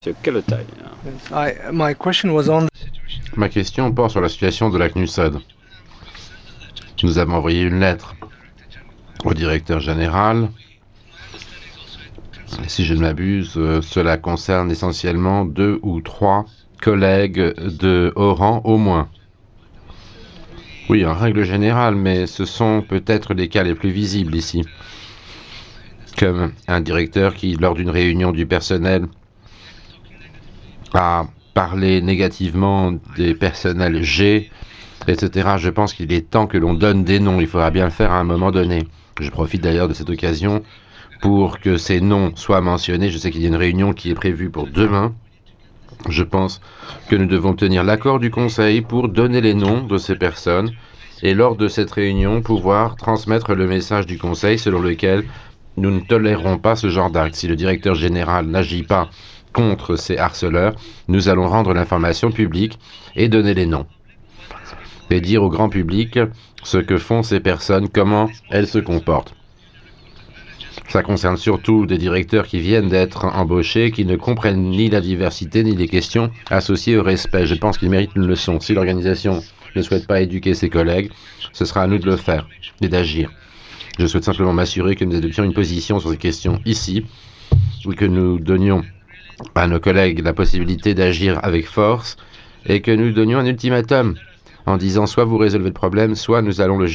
Quelle taille? My question was on. Ma question porte sur la situation de la CNUSAD. Nous avons envoyé une lettre au directeur général. Si je ne m'abuse, cela concerne essentiellement 2 ou 3 collègues de haut rang au moins. Oui, en règle générale, mais ce sont peut-être les cas les plus visibles ici. Comme un directeur qui, lors d'une réunion du personnel, a parlé négativement des personnels G, etc. Je pense qu'il est temps que l'on donne des noms. Il faudra bien le faire à un moment donné. Je profite d'ailleurs de cette occasion pour que ces noms soient mentionnés. Je sais qu'il y a une réunion qui est prévue pour demain. Je pense que nous devons tenir l'accord du Conseil pour donner les noms de ces personnes et lors de cette réunion pouvoir transmettre le message du Conseil selon lequel nous ne tolérerons pas ce genre d'acte. Si le directeur général n'agit pas contre ces harceleurs, nous allons rendre l'information publique et donner les noms. Et dire au grand public ce que font ces personnes, comment elles se comportent. Ça concerne surtout des directeurs qui viennent d'être embauchés, qui ne comprennent ni la diversité ni les questions associées au respect. Je pense qu'ils méritent une leçon. Si l'organisation ne souhaite pas éduquer ses collègues, ce sera à nous de le faire et d'agir. Je souhaite simplement m'assurer que nous adoptions une position sur ces questions ici, ou que nous donnions à nos collègues la possibilité d'agir avec force et que nous donnions un ultimatum en disant soit vous résolvez le problème, soit nous allons le